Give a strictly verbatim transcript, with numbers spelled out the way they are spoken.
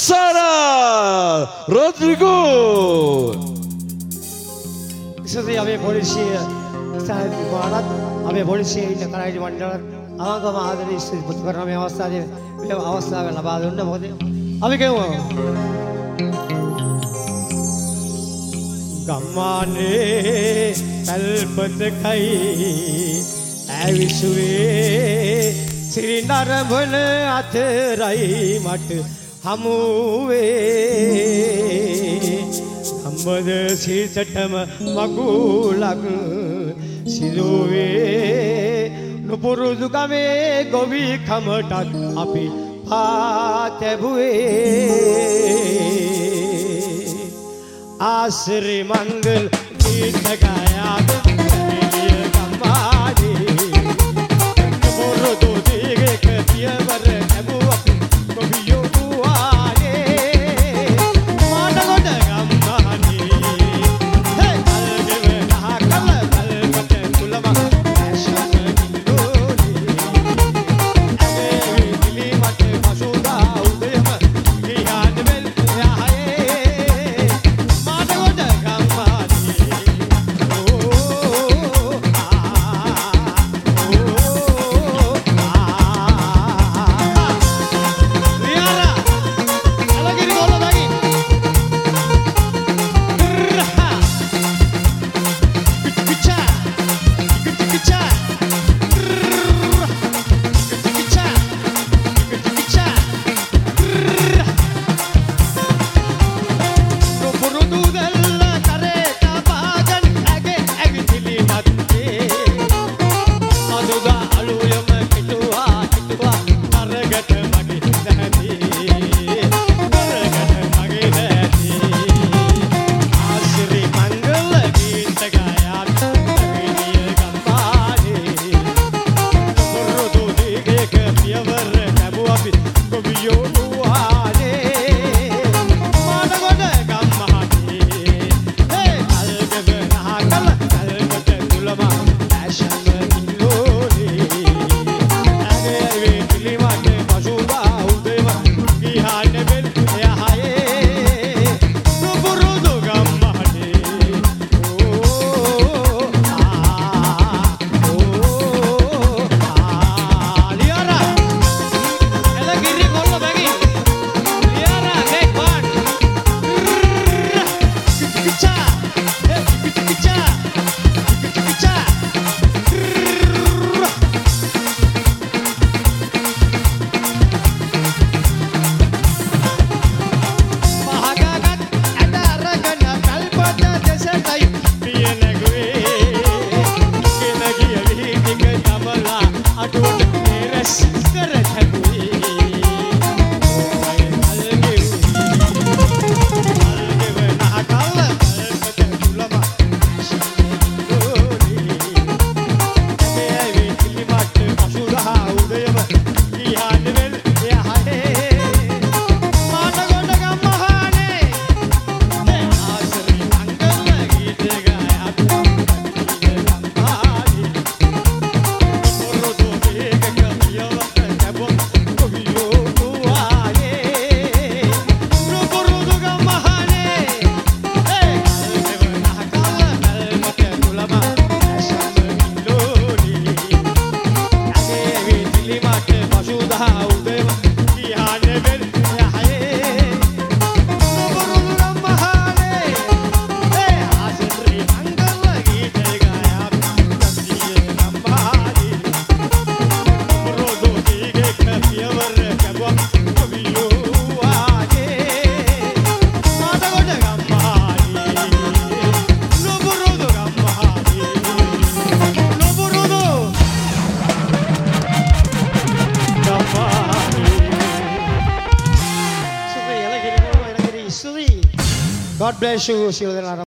Sara Rodrigo. ඉස්සෙල්ලා අපි පොලිසිය සාහිත්‍ය පාඩත් අපි පොලිසියේ ඉන්න කරයිලි මණ්ඩලත් අවංකවම ආදරේ ඉස්පිත කරන මේ අවස්ථාවේ මේ අවස්ථාව ලබා දුන්න මොකද අපි කියමු ගම්මානේ කල්පතකයි ඇවිසුවේ සිරිනරඹන අතරයි මට හමු වේ අම්මද සිතටම මගුලක් සිදුවේ නුපුරුදු ගමේ ගොවි කමටත් අපි පාතැබුවේ ආශ්‍රි මංගල ගීත ගායාද එළිය ගම්මානේ නුපුරුදු දිගක පියවර ලැබුව අපි ගොවියෝ God bless you, children.